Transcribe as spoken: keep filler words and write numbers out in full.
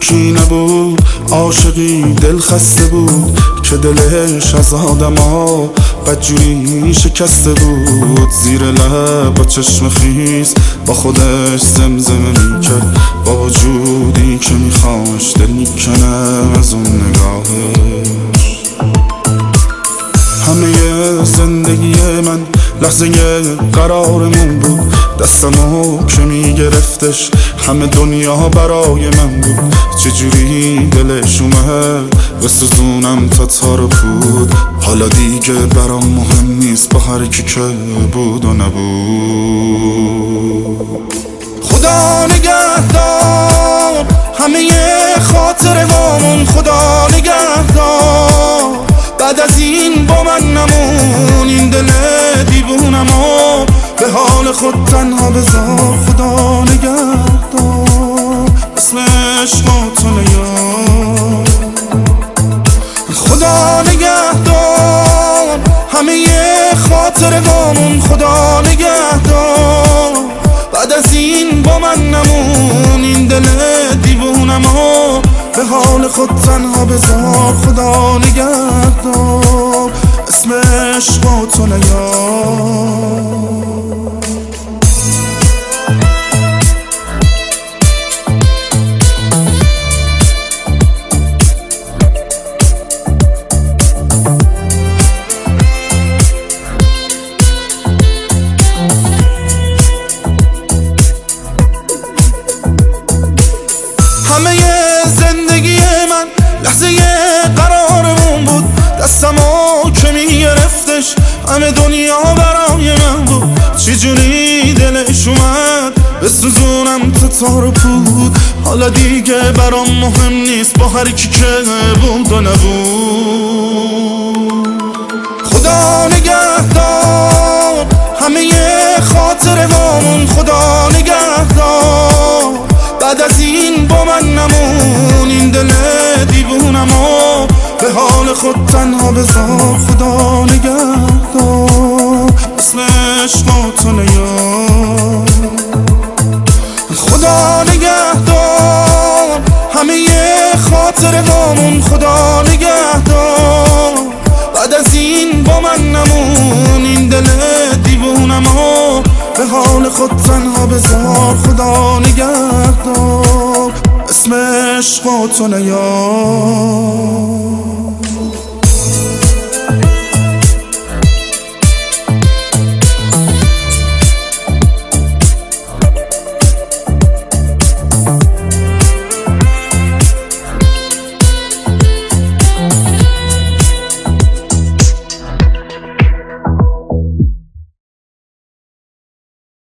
یکی نبود عاشقی دل خسته بود که دلش از آدم ها بدجوری شکسته بود. زیر لب با چشم خیس با خودش زمزمه میکرد با وجودی که میخواش دل میکنم از اون نگاهش. همه زندگی من لحظه قرارمون بود، دستمو که میگرفتش همه دنیا برای من بود. چجوری دلش اومد بسوزونم تا تار بود، حالا دیگه برام مهم نیست با هر کی که بود و نبود. خدا نگهدار همه خاطرهامون، خدا نگهدار بعد از این با من نمون. این دل دیوونمو به حال خود تنها بذار. خدا نگهدار اسم عشقاتو نیار. خدا نگهدار همه خاطرهامون، خدا نگهدار بعد از این با من نمون. این دل دیوونمو به حال خود تنها بذار. خدا نگهدار اسم عشقاتو نیار. همه زندگی من لحظه قرارمون بود، دستمو که میگرفتش همه دنیا برای من بود. چجوری دلش اومد بسوزونم تا تار و پود، حالا دیگه برام مهم نیست با هر کی که بود و نبود. خدا نگهدار همه خاطرهامون، خدا نگهدار بعد از این با من نمون. این دل دیوونمو به حال خود تنها بذار. خدا نگهدار اسم عشقاتو نیار. خدا نگهدار همه خاطرهامون، خدا نگهدار بعد از این با من نمون. این دل دیوونمو به حال خود تنها بذار. خدا نگهدار اسم عشقاتو نیار.